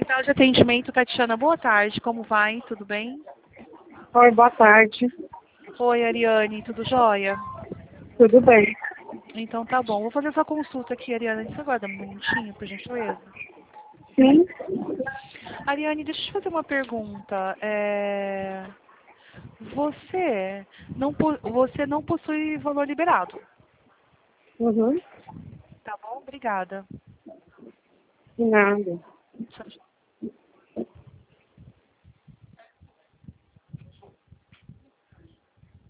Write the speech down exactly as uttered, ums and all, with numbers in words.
Central de Atendimento, Tatiana, boa tarde. Como vai? Tudo bem? Oi, boa tarde. Oi, Ariane, tudo jóia? Tudo bem? Então tá bom. Vou fazer sua consulta aqui, Ariane. Você aguarda um minutinho, por gentileza? Sim. Ariane, deixa eu te fazer uma pergunta. É... Você, não po... Você não possui valor liberado? Uhum. Tá bom? Obrigada. Nada. Tchau, tchau.